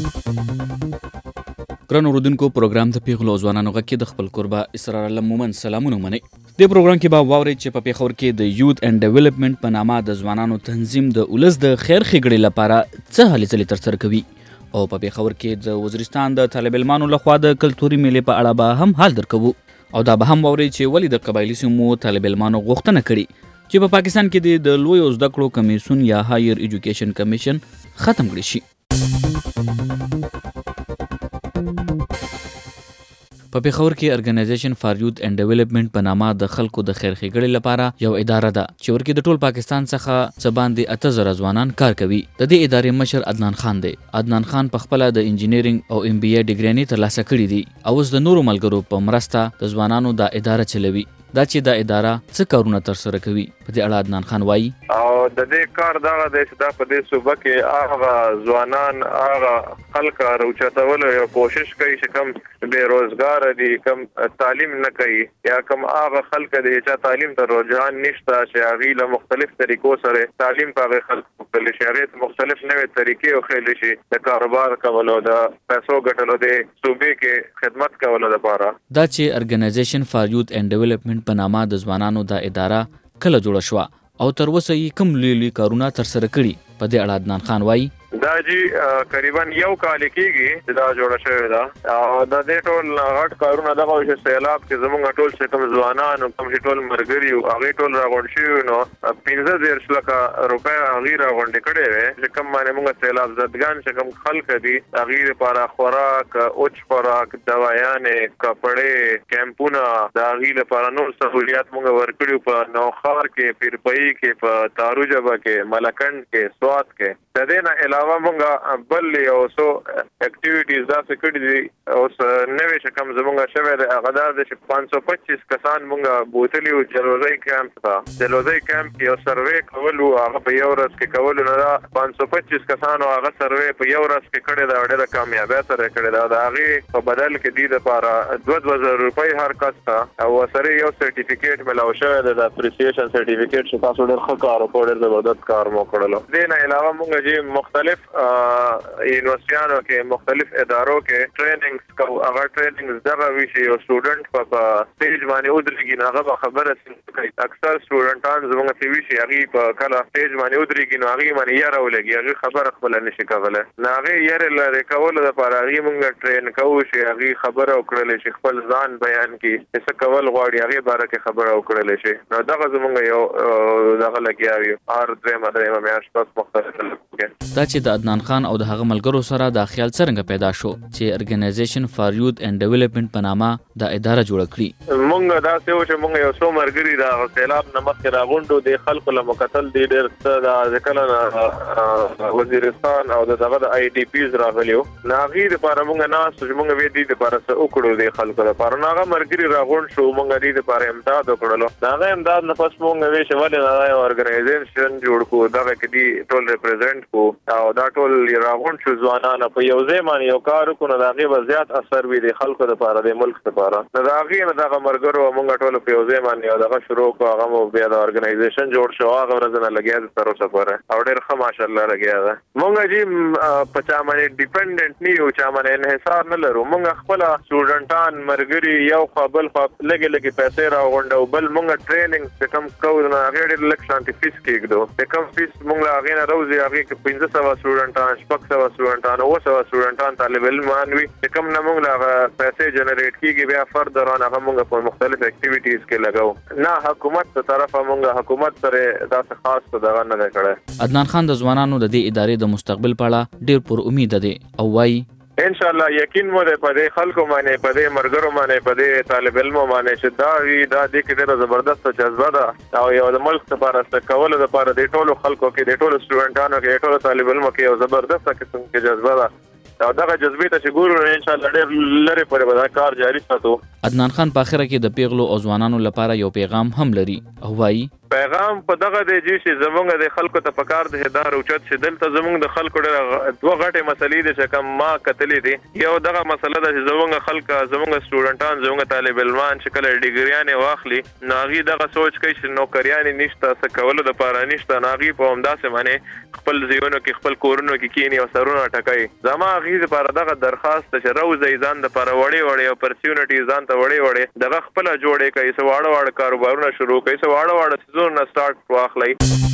ګران اوریدونکو پروګرام د پیغلو او ځوانانو غږ کې د خپل کوربه اسرار الله مومن سلامونه منئ. دې پروګرام کې به واورئ چې په پېښور کې د یوث اینډ ډیولپمنټ په نامه د ځوانانو تنظیم د ولس د خیر ښېګړې لپاره څه هلې ځلې ترسره کوي او په پېښور کې د وزیرستان د طالب علمانو لخوا د کلتوري میلې په اړه به هم حال درکوو او دا به هم واورئ چې ولې د قبایلي سیمو طالب علمانو غوښتنه کړې چې په پاکستان کې د لویو زده کړو کمیسیون یا هایر ایجوکیشن کمیشن ختم کړی شي. په پېښور کې ارګنایزیشن فار یوث اینډ ډیولپمنټ په نامه د خلکو د خیر ښېګړې لپاره یو اداره ده چې ورکې د ټول پاکستان څخه څه باندې 8,000 ځوانان کار کوي. د دې ادارې مشر عدنان خان دی. عدنان خان په خپله د انجینرینګ او MBA ډیګري ترلاسه کړي دي او اوس د نورو ملګرو په مرسته د ځوانانو دا اداره چلوي. دا چې دا اداره څه کارونه ترسره کوي په دې اړه عدنان خان وایي. او د دې کار دغه دی چې دا په دې صوبه کې هغه ځوانان هغه خلک راوچتولو یو کوشش کوي چې کم بې روزګاره دي، کم تعلیم نه کوي یا کم هغه خلک دي چې تعلیم ته رجحان نشته چې هغوی له مختلف طریقو سره تعلیم په هغې خلکو کولی شي، هغې مختلف نوې طریقې وښیلی شي د کاروبار کولو، د پیسو ګټلو، د صوبې کې خدمت کولو لپاره. دا چې ارګنایزیشن فار یوث اینډ ډیولپمنټ په نامه د ځوانانو دا اداره کله جوړه شوه او تر اوسه یې کوم لوی کارونه ترسره کړي په دې اړه عدنان خان وایي. دا جی قریبا یو کال کېږي چې دا جوړه شوې ده او د دې ټول غټ کارونه دغه چې سیلاب کې زموږ ټول چې کوم ځوانان او کوم چې ټول ملګري او هغې ټول راغونډ شوي نو 15 لکه روپۍ هغوی راغونډې کړې وې چې کوم باندې موږ سیلاب زدګان چې کوم خلک دي هغوی لپاره خوراک، اوچ خوراک، دوایانې، کپړې، کیمپونه د هغوی لپاره نور سهولیات موږ ورکړي په نوخار کې، پیرپایي کې، په تارو ژبه کې، ملکنډ کې، سوات کې. د دې نه علاوه مونږ بل یو څو اکټیویټیز داسې کړي دي اوس نوې چې کوم زمونږ شوی دی هغه دا دی چې 525 کسان مونږ بوتلي وو جلوزۍ کیمپ ته. جلوزۍ کیمپ کې یو سروې کولو، هغه په یو ورځ کې کولو نه دا 525 کسانو هغه سروې په یو ورځ کې کړې ده او ډېره کامیابۍ سره کړې ده. د هغې په بدل کې دې دپاره 2,000 روپۍ هر کس ته او سره یو سرټیفیکیټ ملاو شوی دی، د اپریسیشن سرټیفیکیټ چې تاسو ډېر ښه کار وکړو، ډېر زبردست کار مو کړلو. دې نه علاوه مونږ مختلف یونیورسټیانو کې مختلف ادارو کې ټریننګز کوو. هغه ټریننګز دغه وي چې یو سټوډنټ په سټیج باندې ودرېږي نو هغه به خبره کوي. اکثر سټوډنټان زموږ ته وي چې هغوی په کله سټیج باندې ودرېږي نو هغوی باندې یاره ولګي، هغوی خبره خپله نشي کولی. نو هغې یارې لرې کولو دپاره هغوی مونږ ټرین کوو چې هغوی خبره وکړلی شي، خپل ځان بیان کړي، چې څه کول غواړي هغې باره کې خبره وکړلی شي. نو دغه زموږ یو دغه لګیا وي هر درېیمه میاشت بس مختلف دا چې د عدنان خان او د هغه ملګرو سره دا خیال څرنګه پیدا شو چې ارګنایزیشن فار یوث اینډ ډیولپمنټ په نامه دا اداره جوړه کړي. مونږ داسې و چې مونږ یو څو ملګري د سیلاب نه مخکې راغونډو د خلکو له مکتل دي ډېر څه د کله نه وزیرستان او دغه د IDPs راغلي وو. نو هغې دپاره مونږ ناست چې مونږ وې دې دپاره څه وکړو د خلکو دپاره. نو هغه ملګري راغونډ شو، مونږ دې دپاره امداد وکړلو. د هغه امداد نه پس مونږ وې چې ولې دا یو ارګنایزیشن جوړ کړو، دغه کې دې ټول ریپرزینټ کړو او دا ټول راغونډ شو ځوانان په یو ځای باندې یو کار وکړو. نو د هغې به زیات اثر وي د خلکو دپاره، د ملک دپاره. نو د هغې نه دغه ملګرو مونږ ټولو په یو ځای باندې یو دغه شروع کړو. هغه مو بیا د ارګنایزیشن جوړ شو، هغه ورځ نه لګیا ده تر اوسه پورې او ډېر ښه ماشاءالله لګیا ده. مونږ جي په چا باندې ډیپنډنټ نه یو، چا باندې انحصار نه لرو. مونږ خپله سټوډنټان ملګري یو خوا بل خوا لږې لږې پیسې راغونډو، بل مونږ ټریننګ چې کوم کوو نو هغې ډېر لږ شانتې فیس کېږدو. چې کوم فیس مونږ له هغې نه راوځي هغې کې 1500 سټوډنټان، 600 سټوډنټان، 900 سټوډنټان طالب علمان وي چې کوم نه مونږ له هغه پیسې جنریټ کېږي بیا فردران هغه مونږ په مختلف اکټیویټیز کې لګو. نه حکومت ته طرفه مونږ حکومت سره داسې خاص څه دغه نه دی کړی. عدنان خان د ځوانانو د دې ادارې د مستقبل په اړه ډېر پر امید دی او وایي انشاءالله یقین مو دی په دې خلکو باندې، په دې ملګرو باندې، په دې طالب علمو باندې چې دا وي دا دې کې ډېره زبردسته جذبه ده او یو د ملک دپاره څه کولو دپاره د ټولو خلکو کې، د ټولو سټوډنټانو کې، د ټولو طالب علمو کې یو زبردسته قسم کې جذبه ده او دغه جذبې ته چې ګورو انشاءالله ډېر لرې پورې به دا کار جاري ساتو. عدنان خان په اخره کې د پیغلو او ځوانانو لپاره یو پیغام هم لري او وایي پیغام په دغه دی چې زمونږ د خلکو ته پکار د هدار اوچت چې دلته زمونږ د خلکو ډېر دوه غټې مسلې دي چې کوم ما کتلې دي. یو دغه مسله ده چې زمونږ خلک زمونږ سټوډنټان زمونږ طالب علمان چې کله ډیګریانې واخلي نو هغوی دغه سوچ کوي چې نوکریانې نشته څه کولو دپاره نشته نو هغوی په همداسې باندې خپل ځایونو کې خپل کورونو کې کیني او سرونه ټکوي. زما هغوی دپاره دغه درخواست ده چې روزئ ځان دپاره وړې اپرچونټي ځان ته وړې دغه خپله جوړې کوي څه واړه کاروبارونه شروع کوي څه واړه څیزونه سټارټ واخلئ.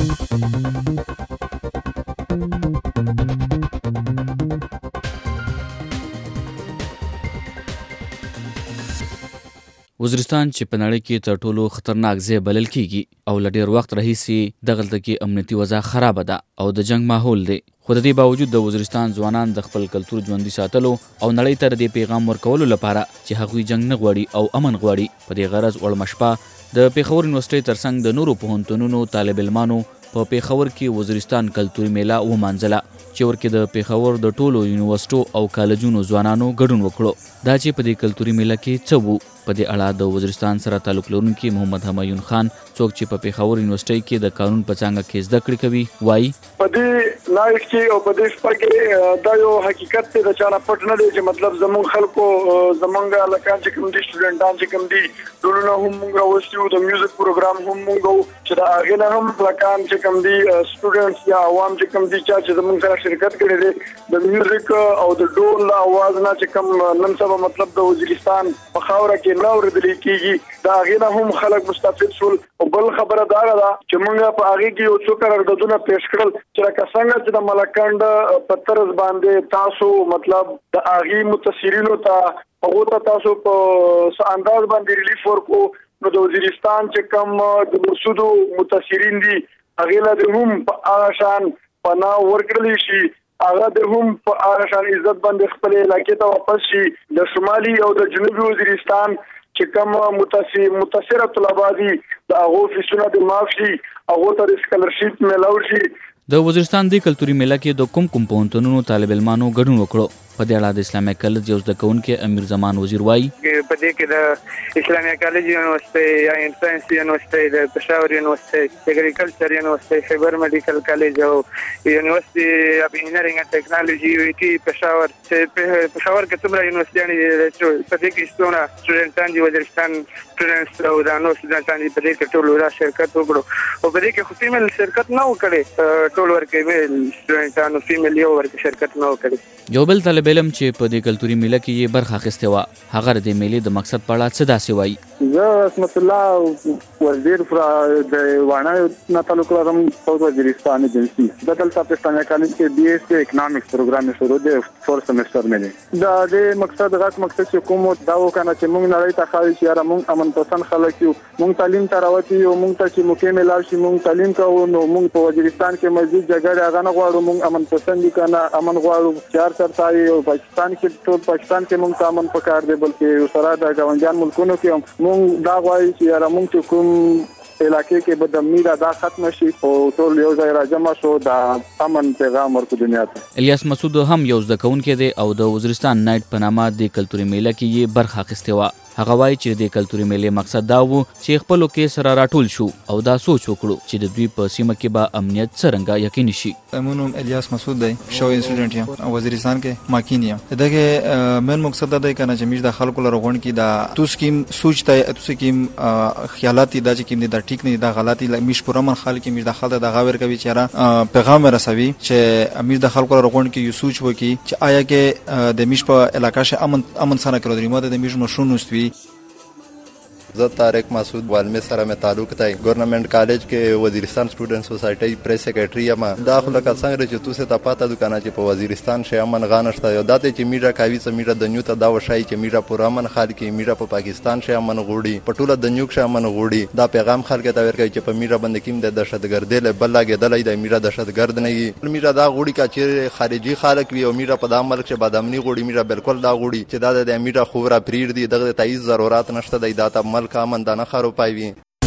وزیرستان چې په نړۍ کې تر ټولو خطرناک ځای بلل کیږي او له ډېر وخت راهیسې دغلته کې امنیتي وضع خرابه ده او د جنگ ماحول دی. خو د دې باوجود د وزیرستان ځوانان د خپل کلتور ژوندي ساتلو او نړۍ ته د دې پیغام ورکولو لپاره چې هغوی جنگ نه غواړي او امن غواړي په دې غرض وړمه شپه د پېښور یونیورسټۍ ترڅنګ د نورو پوهنتونونو طالب علمانو په پېښور کې وزیرستان کلتوري میله ومانځله چې ورکې د پېښور د ټولو یونیورسټو او کالجونو ځوانانو ګډون وکړو. دا چې په دې کلتوري میله کې څه وو په دې اړه د وزیرستان سره تعلق لرونکي محمد همایون خان څوک چې په پېښور یونیورسټۍ کې د قانون په څانګه کې زده کړې کوي وایي په دې نایټ کې او په دې شپه کې دا یو حقیقت دی چې نه پټ نه دی چې مطلب زموږ خلکو زمونږ لکان چې کوم دي سټوډنټان چې کوم دي ټولونه هم موږ راوستیو د میوزیک پروګرام هم موږ چې دا هغه نه هم لکان چې کوم دي سټوډنټس یا عوام چې کوم دي چې زموږ سره شرکت کړي دي د میوزیک او د ډول आवाज نه چې کوم نن سبا مطلب د وزیرستان په خاوره کې نه اوریدل کیږي دا هغه نه هم خلک مستفید شول. او بل خبره دا ده چې موږ په هغه کې یو څو قراردادونه پیش کړل چې لکه څنګه چې د ملکند په طرز باندې تاسو مطلب د هغه متاثرینو ته هغه ته تاسو په انداز باندې ریلیف ورکو نو د وزیرستان چې کوم د مرسودو متاثرین دي هغه له هم په آشان پناه ورکړل شي هغه د هم په آشان عزت باندې خپل علاقې ته واپس شي. د شمالي او د جنوبي وزیرستان چې کوم متاثره طلبه دي د هغو فیسونه د معاف شي هغو ته د سکالرشیپ میلاو شي. د وزیرستان د کلتوري میله کې د کوم پوهنتونونو طالب علمانو ګډون وکړو. په دې اړه د اسلامي کالج یو زده کوونکی امیر زمان وزیر وایي په دې کې د اسلامي کالج یونیورسيټي یا انټرنس یونیورسيټي د پېښور یونیورسيټي اګریکلچر یونیورسيټي خیبر میډیکل کالج او یونیورسيټي اف انجینرینګ اند ټیکنالوژي یو ټي پېښور چې پېښور کې څومره یونیورسيټي دي په دې کې څونه سټوډنټان دي وزیرستان سټوډنټس او د نو سټوډنټان دي په دې کې ټول را شرکت وکړو او په دې کې خو فیمیل شرکت نه وکړي ټول ورکه میل سټوډنټانو فیمیل یو ورکه شرکت نه وکړي. یو بل طالب علم چې په دې کلتوري میله کې یې برخه اخیستې وه هغه د میلې د مقصد په اړه څه داسې وایي. زه اسمت الله وزیر د وانا نه تعلق لرم ساوث وزیرستان ایجنسی د دلته په اسلامي کالج کې بي ایس اکونومکس پروګرام شروع دی 4 سیمستر مې دا د مقصد غټ مقصد چې کوم دا وکنه چې موږ نړۍ ته خالي چې یاره موږ امن پسند خلک یو موږ تعلیم ته راوتی یو موږ ته چې موقع ملال شي موږ تعلیم کوو نو موږ په وزیرستان کې مسجد جګړه هغه نه غواړو موږ امن پسند کنه امن غواړو چار سرتای او پاکستان کې ټول پاکستان کې موږ ته امن پکار دی بلکې سره د ګاونډیان ملکونو کې موږ دا غواړو چې یاره موږ کوم علاقې کې بدامنی دا ختم شي او ټول یو ځای راجمع شو د امن پیغام ورکو دنیا ته. الیاس مسعود هم یو زده کوونکی دی او د وزیرستان نایټ په نامه د کلتوري میله کې یې برخه اخیستې وه. هغه وایي چې د کلتوري میلې مقصد دا و چې خپلو کې سره راټول شو او دا سوچ وکړو چې د دوی په سیمه کې به امنیت څرنګه یقیني شي. منم الیاس مسعود دی شو سټوډنټ یم وزیرستان کې ماکین یم. دغه مین مقصد دا دی کنه چې موږ د خلکو لپاره غوڼ کې دا تو سکیم سوچ ته تو سکیم خیالات دا چې کوم دا ټیک نه دا غلطي مش پرمن خلک موږ د خلک د غاور کوي چې پیغام رسوي چې موږ د خلکو لپاره غوڼ کې یو سوچ وکي چې آیا کې د مش په علاقې شه امن سره کړو درې ماده د مش مشونوستوي. زه طارق مسعود والمی سره مې تعلق دی ګورنمنت کالج کې وزیرستان سټوډنټ سوسایټي پریس سیکریټري یم. دا خو لکه څنګه چې تاسو ته پاته دکانه چې په وزیرستان شې امن غانشته یو دته چې میډیا کوي چې میډیا د نیو ته دا وشای چې میډیا پر امن خال کې میډیا په پاکستان شې امن غوړي په ټوله د نیو کې امن غوړي دا پیغام خلک ته ورکوي چې په میډیا باندې کیم د دهشتګردۍ له بل لاګېدلې د میډیا دهشتګرد نه وي میډیا دا غوړي کا چې خارجي خلک وي او میډیا په د ملک چې بادامني غوړي میډیا بالکل دا غوړي چې دا د میډیا خو را پریر دي دغه ته هیڅ ضرورت نشته د داتا ملک امن دانه پایوي.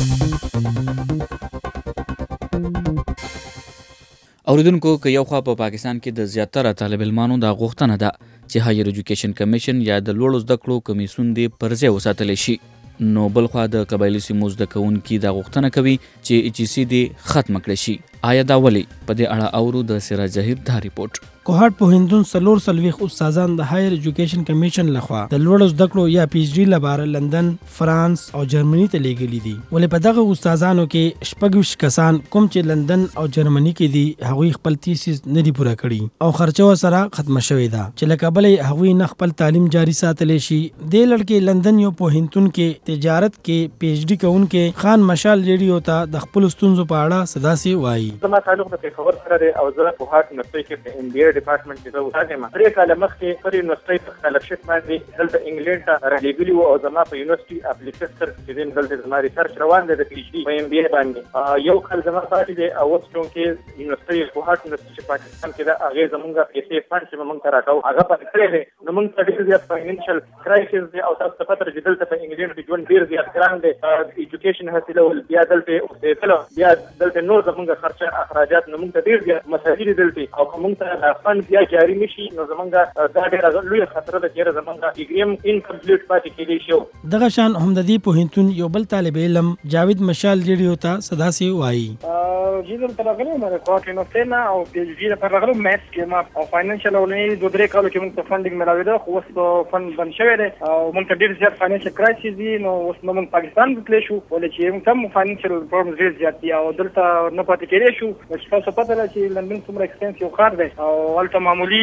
اوریدونکو که یو خوا په پاکستان کې د زیاتره طالب علمانو دا غوښتنه ده چې هایر ایجوکیشن کمیشن یا د لوړو زده کړو کمیسیون دې پر ځای وساتلی شي نو بلخوا د قبایلی سیمو زده کوونکي دا غوښتنه کوي چې HEC دې ختم کړي شي. آیا دا ولې؟ په دې اړه اورو د سراج ظهیر دا ریپورت. کوهاټ پوهنتون 440 استادان د هایر ایجوکیشن کمیشن لخوا د لوړو زده کړو یا PhD لپاره لندن، فرانس او جرمني ته لیږلي دي. ولې په دغه استادانو کې 26 کسان کوم چې لندن او جرمني کې دي هغوی خپل تیسیس نه دي پوره کړي او خرچه سره ختمه شوې ده چې له کبله هغوی نه خپل تعلیم جاری ساتلی شي. د لړکې لندن یو پوهنتون کې تجارت کې PhD کوونکې خان مشال ریډیو ته د خپل ستونزو په اړه صداسي وایي. زما تعلق د پیښور سره دی او زه کوهاټ یونیورسيټي کې په MBA ډپارټمنټ کې استاد یم. 3 کاله مخکې پر یونیورسيټي په سکالرشپ باندې دلته انګلند ته رالیږلي وو او زما په یونیورسيټي اپلیکیشن کې دلته زما ریسرچ روان دی د PhD په MBA باندې. یو کال زما پاتې دی او اوس چې یونیورسيټي کوهاټ یونیورسيټي پاکستان کې دا هغه زمونږه پیسې فند چې موږ ته راکاو هغه پاتې کړی دی. نو موږ ته ډېر زیات فاینانشل کرایسس دی او تاسو ته پته چې دلته په انګلند کې ژوند ډېر زیات ګران دی. ایجوکیشن حاصلول بیا دلته اوسېدل بیا دلته نور زمونږه خرچه اخراجات نو موږ ته ډېر زیات مسایل دلته او موږ ته فند بیا جاری نشي نو زمونږه دا ډېر لوی خطر ده چې زمونږه ډیګریم انکمپلیټ پاتې کېدی شو. دغه شان هم د دې پوهنتون یو بل طالب علم جاوید مشال ریډیو ته صداسي وایي. جیدم ترغلو مې کوټ یونیورسيټي نه او PhD لپاره راغلو مېث کې ما او فاینانشل اولنې 2-3 کالو کې موږ ته فندینګ ملاوي ده خو اوس فند بند شوی دی او موږ ته ډېر زیات فاینانشل کرایسس دي. نو اوس موږ پاکستان تللی شو ولې چې موږ هم فاینانشل پرابلمز ډېر زیات دي او دلته نه پاتې کېدی شو. چې تاسو پته لرئ چې لندن څومره ایکسپنسیو ښار دی او هلته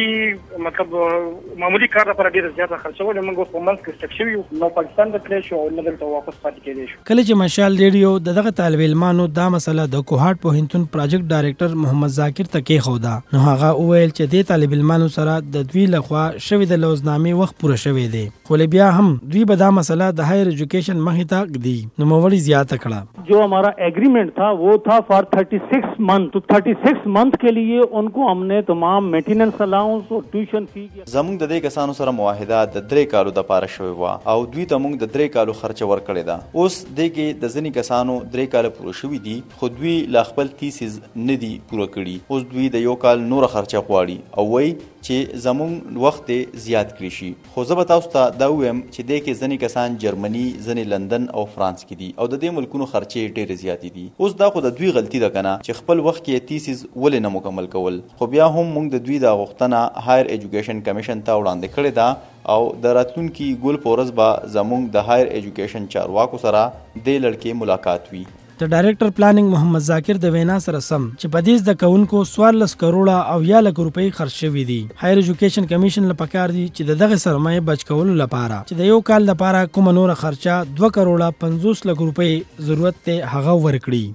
معمولی کار لپاره ډېر زیاته خرچه ولې موږ اوس په منځ کې سټک شوي یو نو پاکستان ته تللی شو او نه دلته واپس پاتې کېدی شو. کله چې مشال ریډیو دغه طالب علمانو دا مسله د کوهاټ پوهنتون پروجیکټ ډایرکټر محمد ذاکر ته کېښوده نو هغه وویل چې دې طالب علمانو سره د دوی لخوا شوی د لوزنامې وخت پوره شوی دی خو بیا هم دوی به دا مسله د هایر ایجوکیشن مخې ته ږدي. نوموړي زیاته کړه जो हमारा एग्रीमेंट था वो था फॉर 36 मंथ. तो 36 मंथ के लिए उनको हमने तमाम मेंटेनेंस अलाउंस और ट्यूशन फी زموږ د دې کسانو سره معاهده د 3 کالو د پاره شوی و او دوی ته موږ د 3 کالو خرچه ورکړې ده. اوس د کې د ځینې کسانو 3 کال پوره شوي دي خو دوی لا خپل تیسیز نه دي پوره کړي. اوس دوی د یو کال نور خرچه غواړي او وایي چې زموږ وخت زیات کړی شي. خو زه به تاسو ته دا وایم چې د کې ځینې کسان جرمني، ځینې لندن او فرانس کې دي او د دې ملکونو خرچې ډېرې زیاتې دي. اوس دا خو د دوی غلطي ده کنه چې خپل وخت کې تیسیز ولې نه مکمل کول. خو بیا هم موږ د دوی دا غوښتنه هایر ایجوکیشن کمیشن ته وړاندې کړې ده او د راتلونکي ګول په ورځ به زموږ د هایر ایجوکیشن چارواکو سره د لړکې ملاقات وي. د ډایرکټر پلانینګ محمد ذاکر د وینا سره سم چې په دې زده کوونکو 14 کروڑه او یا لک روپۍ خرج شوي دي. هایر ایجوکیشن کمیشن لپاره دي چې دغه سرمایه بچ کولو لپاره چې د یو کال لپاره کوم نور خرچه 2 کروڑه 50 لک روپۍ ضرورت ته هغه ورکړي.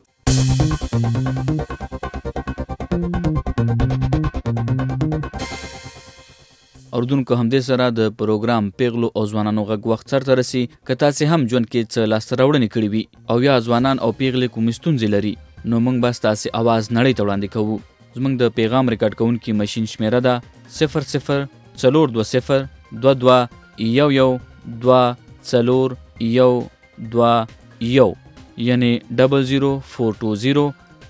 اردوونکو همدې سره د پروګرام پیغلو او ځوانانو غږ وخت سرته رسي. که تاسې هم ژوند کې څه لاسته راوړنې کړې وي او یا ځوانان او پیغلې کومې ستونزې لري نو موږ به ستاسې اواز نړۍ ته وړاندې کوو. زموږ د پیغام ریکارډ کوونکي ماشین شمیره ده 002422 یعنی 00420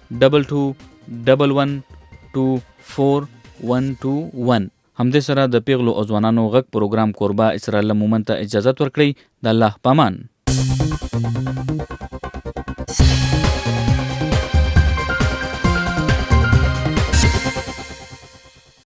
2211242121. همدې سره د پیغلو او ځوانانو غږ پروګرام کوربه اسرائیل مومن ته اجازه ورکړئ. د الله پامان.